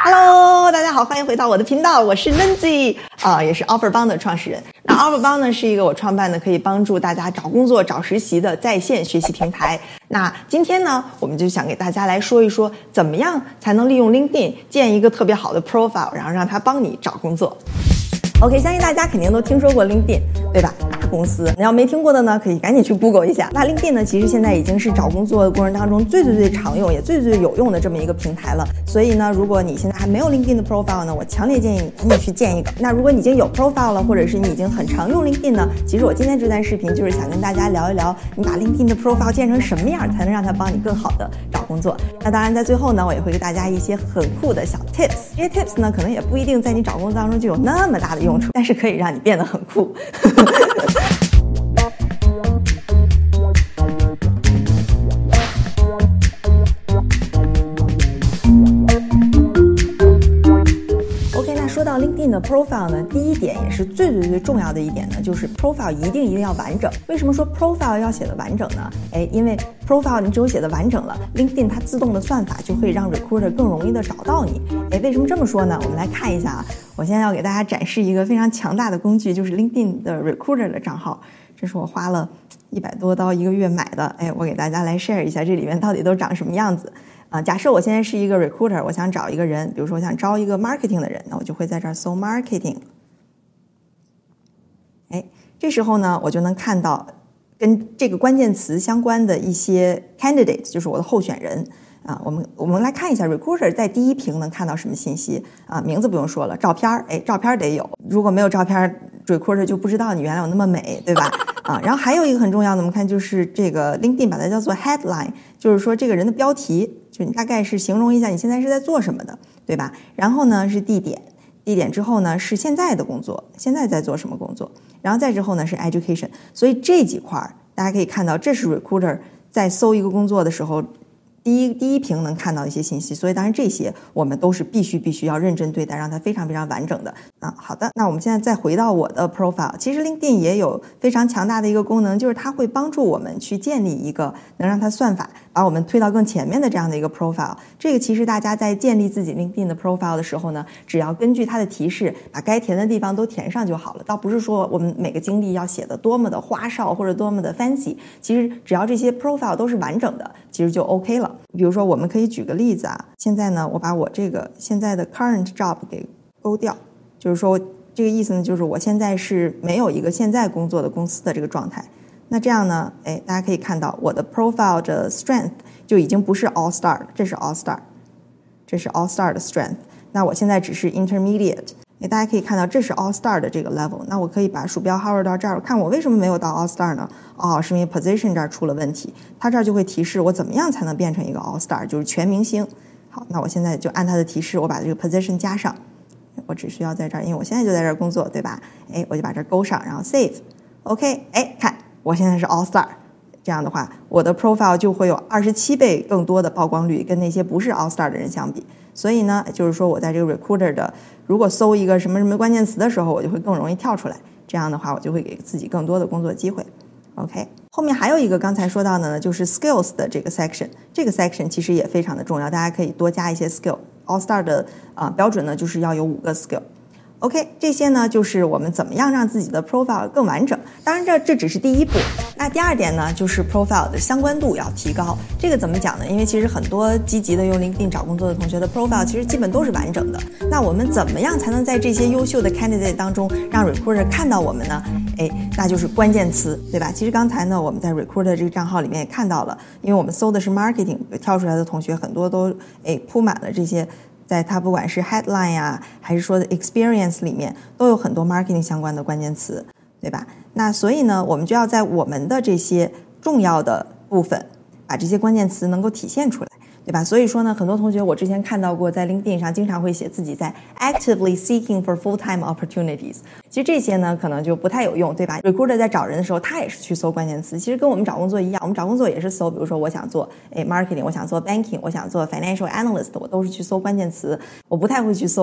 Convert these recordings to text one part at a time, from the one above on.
Hello， 大家好，欢迎回到我的频道，我是 Lindsay 也是 OfferBound 的创始人。那 OfferBound 呢是一个我创办的可以帮助大家找工作、找实习的在线学习平台。那今天呢，我们就想给大家来说一说，怎么样才能利用 LinkedIn 建一个特别好的 profile， 然后让它帮你找工作。OK， 相信大家肯定都听说过 LinkedIn， 对吧？大公司，你要没听过的呢，可以赶紧去 Google 一下。那 LinkedIn 呢，其实现在已经是找工作的过程当中最常用也最有用的这么一个平台了。所以呢，如果你现在还没有 LinkedIn 的 profile 呢，我强烈建议你赶紧去建一个。那如果你已经有 profile 了，或者是你已经很常用 LinkedIn 呢，其实我今天这段视频就是想跟大家聊一聊，你把 LinkedIn 的 profile 建成什么样，才能让它帮你更好的找工作。那当然，在最后呢，我也会给大家一些很酷的小 tips。这些 tips 呢，可能也不一定在你找工作当中就有那么大的用处，但是可以让你变得很酷。说到 LinkedIn 的 profile 呢，第一点也是最重要的一点呢，就是 profile 一定要完整。为什么说 profile 要写的完整呢？因为 profile 你只有写的完整了， LinkedIn 它自动的算法就会让 recruiter 更容易的找到你。为什么这么说呢？我们来看一下啊，我现在要给大家展示一个非常强大的工具，就是 LinkedIn 的 recruiter 的账号。这是我花了100多刀一个月买的，我给大家来 share 一下这里面到底都长什么样子。假设我现在是一个 recruiter， 我想找一个人，比如说我想招一个 marketing 的人，那我就会在这儿搜 marketing。这时候呢，我就能看到跟这个关键词相关的一些 candidate， 就是我的候选人。我们来看一下 recruiter 在第一屏能看到什么信息名字不用说了，照片照片得有，如果没有照片 recruiter 就不知道你原来有那么美，对吧？然后还有一个很重要的，我们看就是这个 LinkedIn 把它叫做 headline， 就是说这个人的标题，就你大概是形容一下你现在是在做什么的，对吧？然后呢是地点之后呢是现在的工作，现在在做什么工作，然后再之后呢是 education。所以这几块大家可以看到，这是 recruiter 在搜一个工作的时候第一屏能看到一些信息，所以当然这些我们都是必须要认真对待，让它非常完整的。好的，那我们现在再回到我的 profile， 其实 LinkedIn 也有非常强大的一个功能，就是它会帮助我们去建立一个能让它算法把我们推到更前面的这样的一个 profile。这个其实大家在建立自己 LinkedIn 的 profile 的时候呢，只要根据它的提示把该填的地方都填上就好了，倒不是说我们每个经历要写的多么的花哨或者多么的 fancy， 其实只要这些 profile 都是完整的，其实就 OK 了。比如说我们可以举个例子现在呢我把我这个现在的 current job 给勾掉，就是说这个意思呢，就是我现在是没有一个现在工作的公司的这个状态。那这样呢大家可以看到我的 profile 的 strength 就已经不是 all star 了，这是 all star， 这是 all star 的 strength。那我现在只是 intermediate，大家可以看到这是 all star 的这个 level。 那我可以把鼠标 hover 到这儿，看我为什么没有到 all star 呢？是因为 position 这儿出了问题，它这儿就会提示我怎么样才能变成一个 all star， 就是全明星。好，那我现在就按它的提示，我把这个 position 加上，我只需要在这儿，因为我现在就在这儿工作，对吧？我就把这儿勾上，然后 save。 OK， 看我现在是 all star， 这样的话我的 profile 就会有27倍更多的曝光率，跟那些不是 all star 的人相比。所以呢，就是说我在这个 recruiter 的如果搜一个什么关键词的时候，我就会更容易跳出来，这样的话我就会给自己更多的工作机会。OK， 后面还有一个刚才说到的呢，就是 skills 的这个 section， 这个 section 其实也非常的重要，大家可以多加一些 skill。 All Star 的标准呢就是要有5个 skill。 OK， 这些呢就是我们怎么样让自己的 profile 更完整。当然这只是第一步。那第二点呢，就是 profile 的相关度要提高。这个怎么讲呢？因为其实很多积极的用 LinkedIn 找工作的同学的 profile 其实基本都是完整的。那我们怎么样才能在这些优秀的 candidate 当中让 recruiter 看到我们呢？那就是关键词，对吧？其实刚才呢我们在 recruiter 这个账号里面也看到了，因为我们搜的是 marketing， 跳出来的同学很多都铺满了这些，在它不管是 headline 还是说的 experience 里面都有很多 marketing 相关的关键词，对吧？那所以呢我们就要在我们的这些重要的部分把这些关键词能够体现出来，对吧？所以说呢，很多同学我之前看到过在 LinkedIn 上经常会写自己在 actively seeking for full-time opportunities。 其实这些呢可能就不太有用，对吧？ Recruiter 在找人的时候他也是去搜关键词，其实跟我们找工作一样，我们找工作也是搜，比如说我想做marketing， 我想做 banking， 我想做 financial analyst， 我都是去搜关键词，我不太会去搜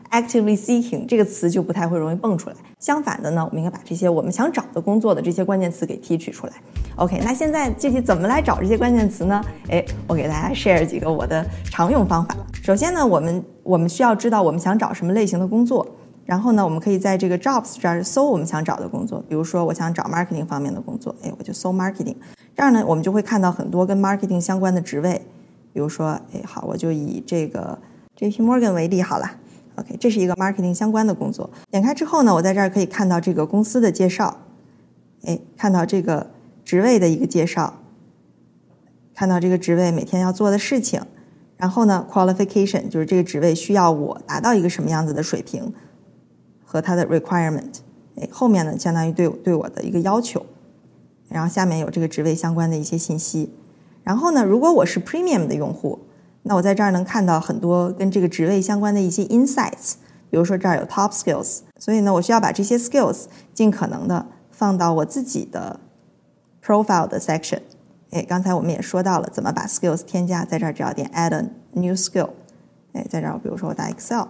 actively seeking 这个词就不太会容易蹦出来。相反的呢，我们应该把这些我们想找的工作的这些关键词给提取出来。OK， 那现在具体怎么来找这些关键词呢？我给大家 share 几个我的常用方法。首先呢，我们需要知道我们想找什么类型的工作，然后呢，我们可以在这个 jobs 这儿搜我们想找的工作。比如说我想找 marketing 方面的工作，我就搜 marketing。这样呢，我们就会看到很多跟 marketing 相关的职位。比如说，好，我就以这个 JP Morgan 为例好了。OK， 这是一个 marketing 相关的工作。点开之后呢，我在这儿可以看到这个公司的介绍，看到这个职位的一个介绍，看到这个职位每天要做的事情，然后呢 qualification 就是这个职位需要我达到一个什么样子的水平和它的 requirement，后面呢相当于对我的一个要求，然后下面有这个职位相关的一些信息。然后呢，如果我是 premium 的用户，那我在这儿能看到很多跟这个职位相关的一些 insights， 比如说这儿有 top skills， 所以呢，我需要把这些 skills 尽可能的放到我自己的 profile 的 section。刚才我们也说到了怎么把 skills 添加，在这儿只要点 add a new skill， 在这儿比如说我打 Excel，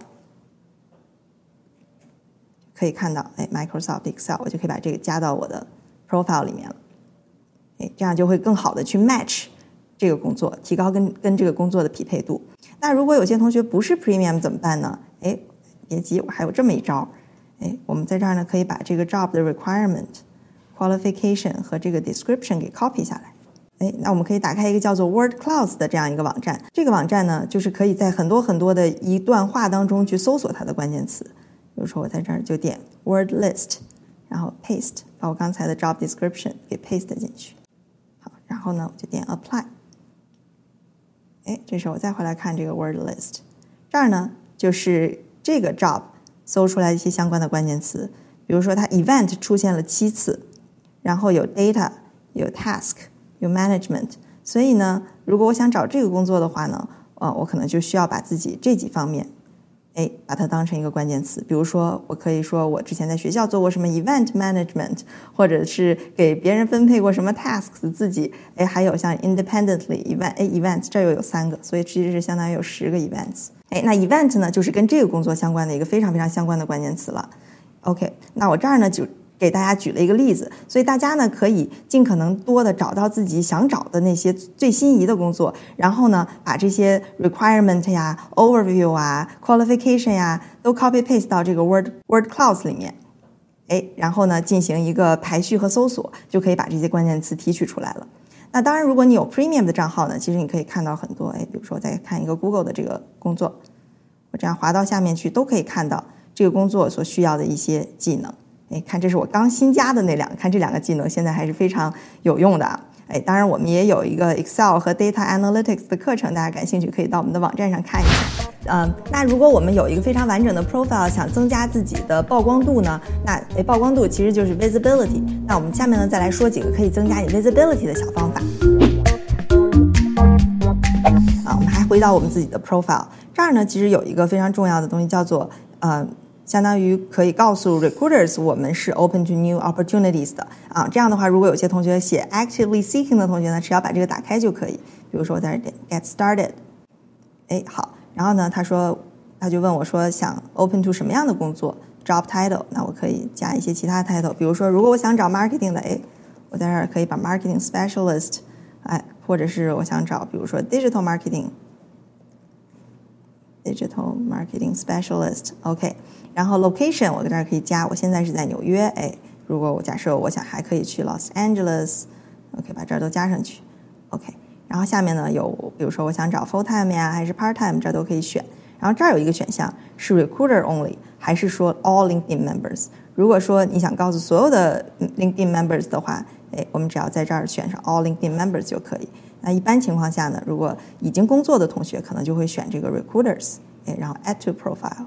可以看到Microsoft Excel， 我就可以把这个加到我的 profile 里面了。这样就会更好的去 match这个工作，提高跟这个工作的匹配度。那如果有些同学不是 premium 怎么办呢？别急，我还有这么一招。我们在这儿呢可以把这个 job 的 requirement、qualification 和这个 description 给 copy 下来。那我们可以打开一个叫做 Word Clouds 的这样一个网站。这个网站呢，就是可以在很多很多的一段话当中去搜索它的关键词。比如说我在这儿就点 Word List， 然后 paste， 把我刚才的 job description 给 paste 进去。好，然后呢我就点 Apply。这时候我再回来看这个 Word List， 这儿呢就是这个 job 搜出来一些相关的关键词。比如说它 event 出现了7次，然后有 data， 有 task， 有 management。所以呢，如果我想找这个工作的话呢，我可能就需要把自己这几方面把它当成一个关键词。比如说我可以说我之前在学校做过什么 event management， 或者是给别人分配过什么 tasks， 自己还有像 independently events 这又有3个，所以其实是相当于有10个 events。那 event 呢就是跟这个工作相关的一个非常非常相关的关键词了。OK， 那我这儿呢就给大家举了一个例子，所以大家呢可以尽可能多的找到自己想找的那些最心仪的工作，然后呢把这些 requirement 呀、overview 啊、qualification 呀都 copy paste 到这个 Word Clouds 里面，然后呢进行一个排序和搜索，就可以把这些关键词提取出来了。那当然，如果你有 premium 的账号呢，其实你可以看到很多，比如说我再看一个 Google 的这个工作，我这样滑到下面去，都可以看到这个工作所需要的一些技能。看这是我刚新加的那2个，看这2个技能现在还是非常有用的啊。当然我们也有一个 Excel 和 Data Analytics 的课程，大家感兴趣可以到我们的网站上看一下。那如果我们有一个非常完整的 profile， 想增加自己的曝光度呢，那曝光度其实就是 visibility。那我们下面呢再来说几个可以增加你 visibility 的小方法。我们还回到我们自己的 profile， 这儿呢其实有一个非常重要的东西叫做相当于可以告诉 recruiters 我们是 open to new opportunities 的这样的话，如果有些同学写 actively seeking 的同学呢，只要把这个打开就可以。比如说我在这点 get started， 好，然后呢他就问我说想 open to 什么样的工作 job title， 那我可以加一些其他 title， 比如说如果我想找 marketing 的我在这儿可以把 marketing specialist， 或者是我想找比如说 digital marketing specialist， OK， 然后 location 我在这儿可以加，我现在是在纽约，如果我假设我想还可以去 Los Angeles， OK， 把这儿都加上去 OK， 然后下面呢有比如说我想找 full time 呀还是 part time， 这都可以选。然后这儿有一个选项是 recruiter only 还是说 all LinkedIn members， 如果说你想告诉所有的 LinkedIn members 的话，我们只要在这儿选上 all LinkedIn members 就可以。那一般情况下呢，如果已经工作的同学可能就会选这个 recruiters，然后 add to profile，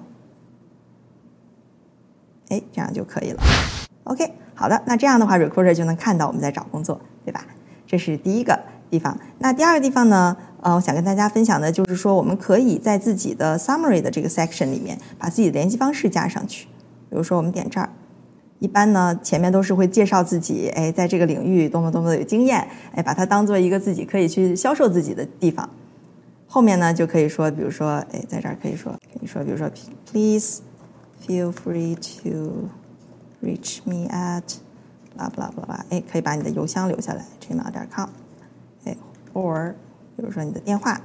这样就可以了。OK， 好的，那这样的话 recruiter 就能看到我们在找工作，对吧？这是第一个地方。那第二个地方呢，我想跟大家分享的就是说，我们可以在自己的 summary 的这个 section 里面把自己的联系方式加上去。比如说我们点这儿，一般呢前面都是会介绍自己，在这个领域多么多么的有经验，把它当做一个自己可以去销售自己的地方。 后面呢就可以说，比如说，在这儿可以说，比如说 please feel free to reach me at blah blah blah， 可以把你的邮箱留下来 gmail.com， 或比如说你的电话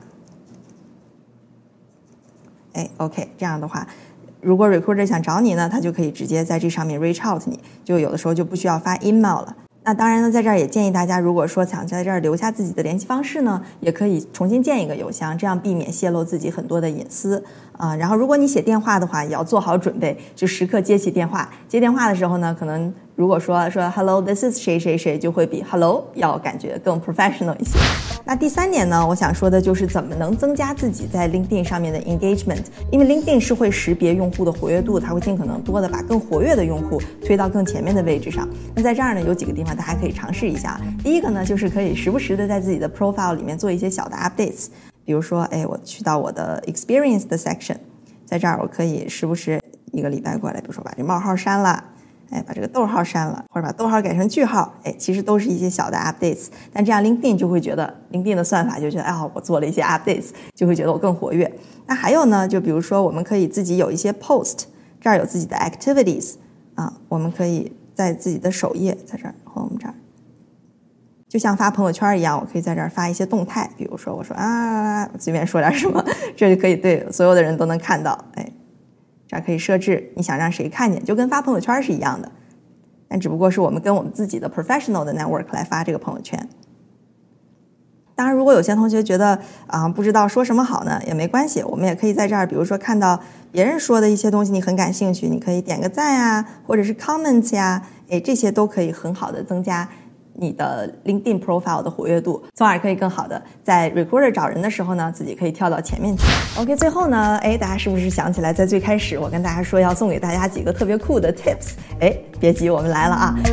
，OK， 这样的话，如果 recruiter 想找你呢，他就可以直接在这上面 reach out 你，就有的时候就不需要发 email 了。那当然呢，在这儿也建议大家，如果说想在这儿留下自己的联系方式呢，也可以重新建一个邮箱，这样避免泄露自己很多的隐私然后如果你写电话的话，也要做好准备，就时刻接起电话。接电话的时候呢，可能如果说 hello this is 谁谁谁，就会比 hello 要感觉更 professional 一些。那第3点呢，我想说的就是怎么能增加自己在 LinkedIn 上面的 engagement， 因为 LinkedIn 是会识别用户的活跃度，它会尽可能多的把更活跃的用户推到更前面的位置上。那在这儿呢，有几个地方大家可以尝试一下。第一个呢，就是可以时不时的在自己的 profile 里面做一些小的 updates， 比如说我去到我的 experience 的 section， 在这儿我可以时不时一个礼拜过来，比如说把这冒号删了，把这个逗号删了，或者把逗号改成句号，其实都是一些小的 updates， 但这样 LinkedIn 就会觉得 LinkedIn 的算法就觉得我做了一些 updates， 就会觉得我更活跃。那还有呢，就比如说我们可以自己有一些 post， 这儿有自己的 activities 我们可以在自己的首页，在这儿 home 这儿，就像发朋友圈一样，我可以在这儿发一些动态，比如说我说我随便说点什么，这就可以对所有的人都能看到。这儿可以设置你想让谁看见，就跟发朋友圈是一样的，但只不过是我们跟我们自己的 professional 的 network 来发这个朋友圈。当然如果有些同学觉得不知道说什么好呢，也没关系，我们也可以在这儿，比如说看到别人说的一些东西你很感兴趣，你可以点个赞啊，或者是 comments 呀，这些都可以很好的增加你的 LinkedIn profile 的活跃度，从而可以更好的在 recruiter 找人的时候呢，自己可以跳到前面去。OK， 最后呢，大家是不是想起来在最开始我跟大家说要送给大家几个特别酷的 tips？ 别急，我们来了啊。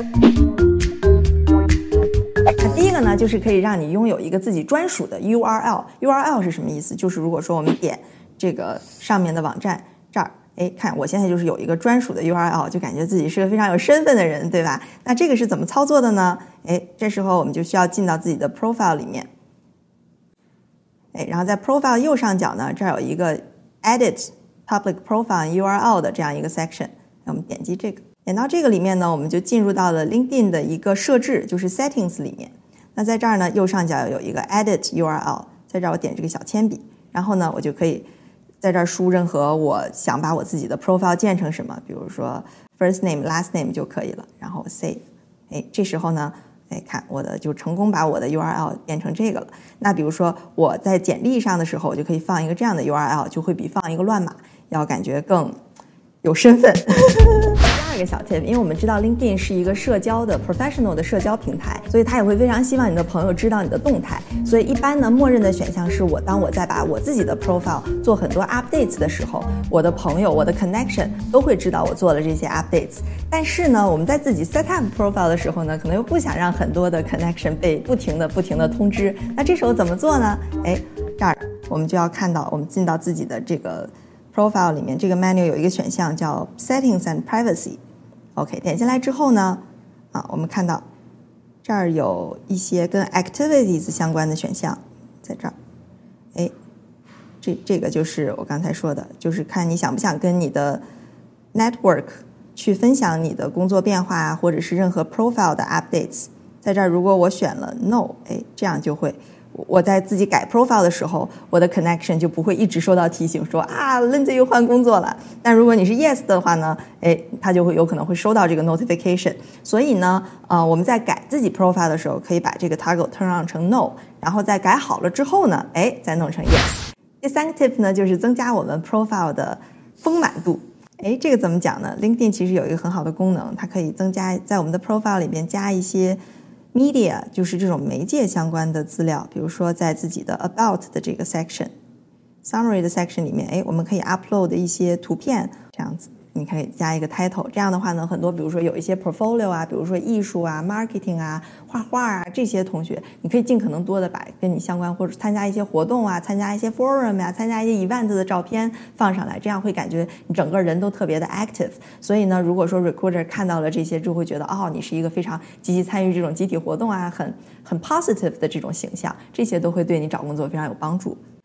那第一个呢，就是可以让你拥有一个自己专属的 URL。URL 是什么意思？就是如果说我们点这个上面的网站这儿，看我现在就是有一个专属的 URL， 就感觉自己是个非常有身份的人，对吧？那这个是怎么操作的呢？这时候我们就需要进到自己的 profile 里面，然后在 profile 右上角呢，这儿有一个 edit public profile URL 的这样一个 section， 我们点击这个，点到这个里面呢，我们就进入到了 LinkedIn 的一个设置，就是 settings 里面。那在这儿呢，右上角有一个 edit URL， 在这儿我点这个小铅笔，然后呢，我就可以在这儿输任何我想把我自己的 profile 建成什么，比如说 first name last name 就可以了，然后 save。这时候呢，看我的就成功把我的 URL 变成这个了。那比如说我在简历上的时候，我就可以放一个这样的 URL， 就会比放一个乱码要感觉更有身份。第二个小 tip， 因为我们知道 LinkedIn 是一个社交的 professional 的社交平台，所以它也会非常希望你的朋友知道你的动态，所以一般呢，默认的选项是当我在把我自己的 profile 做很多 updates 的时候，我的朋友、我的 connection 都会知道我做了这些 updates。但是呢，我们在自己 set up profile 的时候呢，可能又不想让很多的 connection 被不停的通知。那这时候怎么做呢？这儿我们就要看到，我们进到自己的这个profile 里面，这个 menu 有一个选项叫 Settings and Privacy。OK， 点进来之后呢，我们看到这儿有一些跟 activities 相关的选项，在这儿，这个就是我刚才说的，就是看你想不想跟你的 network 去分享你的工作变化或者是任何 profile 的 updates。在这儿，如果我选了 no，这样就会。我在自己改 profile 的时候，我的 connection 就不会一直收到提醒说Lindsay 又换工作了。但如果你是 yes 的话呢，它就会有可能会收到这个 notification。所以呢，我们在改自己 profile 的时候，可以把这个 toggle turn on 成 no， 然后在改好了之后呢，再弄成 yes。第三个 tip 呢，就是增加我们 profile 的丰满度。这个怎么讲呢？ LinkedIn 其实有一个很好的功能，它可以增加在我们的 profile 里面加一些media， 就是这种媒介相关的资料，比如说在自己的 about 的这个 section、summary 的 section 里面，我们可以 upload 一些图片，这样子，你可以加一个 title。这样的话呢，很多比如说有一些 portfolio 啊，比如说艺术啊、marketing 啊、画画啊这些同学，你可以尽可能多的把跟你相关或者参加一些活动啊、参加一些 forum 啊、参加一些 event 的照片放上来，这样会感觉你整个人都特别的 active。所以呢，如果说 recruiter 看到了这些，就会觉得你是一个非常积极参与这种集体活动啊，很 positive 的这种形象，这些都会对你找工作非常有帮助。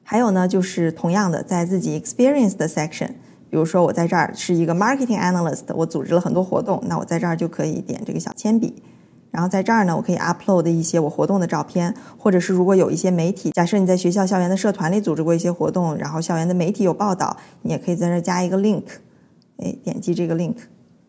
还有呢，就是同样的，在自己 experience 的 section， 比如说我在这儿是一个 marketing analyst， 我组织了很多活动，那我在这儿就可以点这个小铅笔。然后在这儿呢，我可以 upload 一些我活动的照片，或者是如果有一些媒体，假设你在学校校园的社团里组织过一些活动，然后校园的媒体有报道，你也可以在这儿加一个 link， 点击这个 link，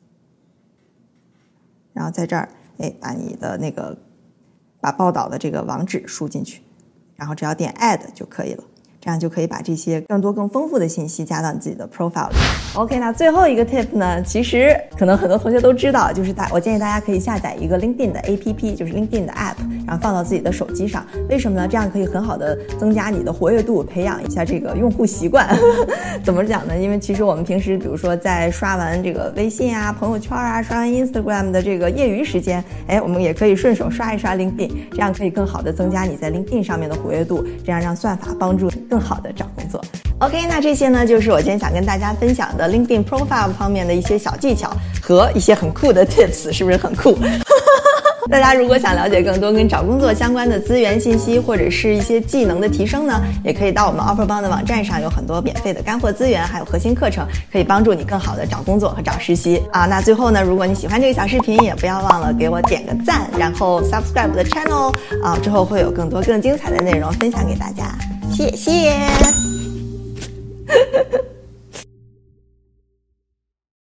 然后在这儿把你的把报道的这个网址输进去，然后只要点 add 就可以了。这样就可以把这些更多更丰富的信息加到你自己的 profile 里。OK， 那最后一个 tip 呢，其实可能很多同学都知道，就是我建议大家可以下载一个 LinkedIn 的 APP， 就是 LinkedIn 的 app， 然后放到自己的手机上。为什么呢？这样可以很好的增加你的活跃度，培养一下这个用户习惯。怎么讲呢？因为其实我们平时比如说在刷完这个微信啊、朋友圈啊、刷完 Instagram 的这个业余时间，我们也可以顺手刷一刷 LinkedIn， 这样可以更好的增加你在 LinkedIn 上面的活跃度，这样让算法帮助更好的找工作。OK， 那这些呢就是我今天想跟大家分享的 LinkedIn Profile 方面的一些小技巧和一些很酷的 tips， 是不是很酷？大家如果想了解更多跟找工作相关的资源信息，或者是一些技能的提升呢，也可以到我们 OfferBound 的网站上，有很多免费的干货资源，还有核心课程，可以帮助你更好的找工作和找实习啊。那最后呢，如果你喜欢这个小视频，也不要忘了给我点个赞，然后 subscribe 我的 channel 啊，之后会有更多更精彩的内容分享给大家，谢谢。